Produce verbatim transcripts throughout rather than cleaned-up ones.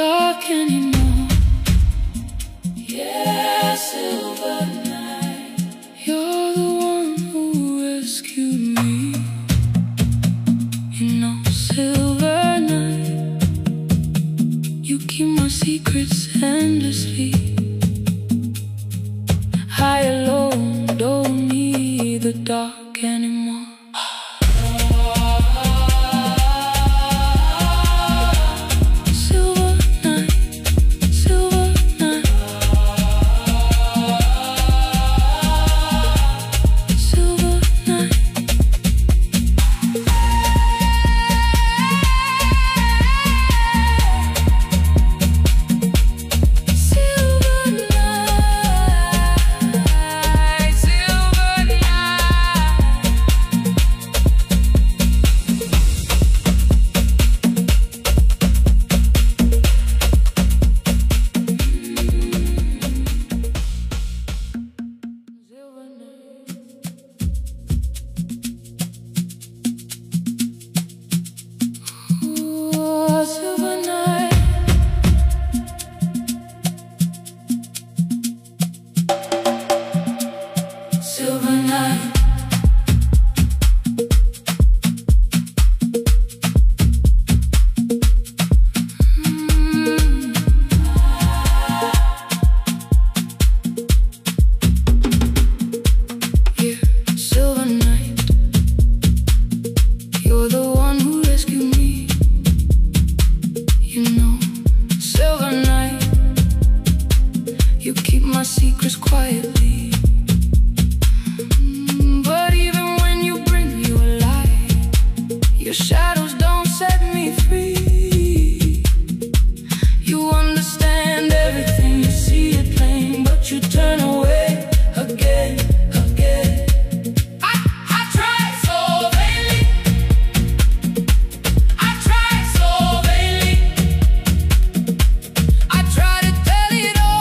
dark anymore. Yeah, silver night, you're the one who rescued me. You know, silver night, you keep my secrets endlessly. High and low, don't need the dark anymore. You keep my secrets quietly. Mm, but even when you bring me a light, your shadows don't set me free. You understand everything, you see it plain, but you turn away again, again. I, I tried so vainly, I tried so vainly, I tried to tell it all.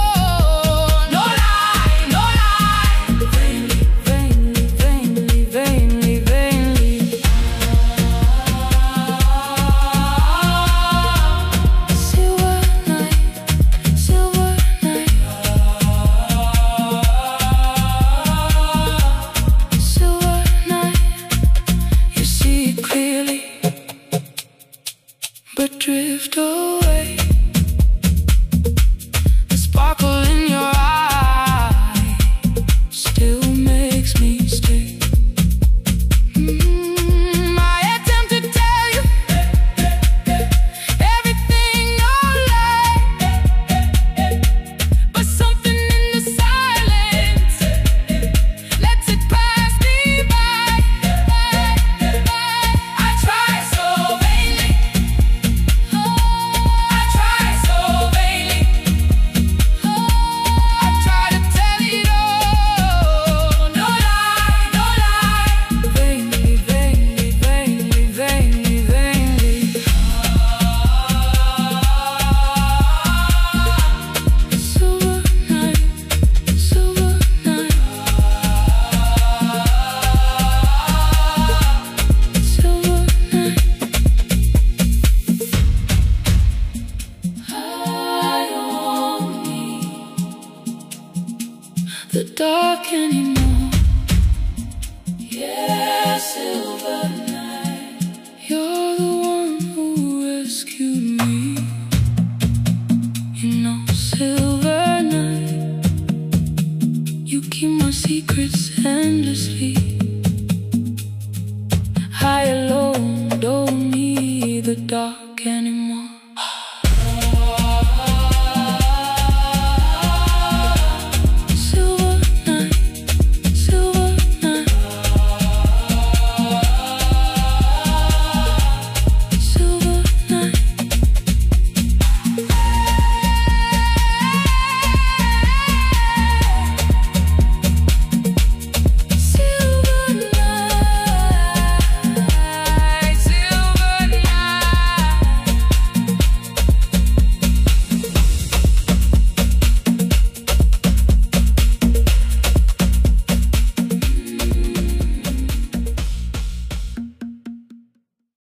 But drift away. The sparkle in your eye still makes me stay. Mm, I attempt to tell you everything you're like, but something in the silence lets it pass me by. I try so vainly, the dark anymore.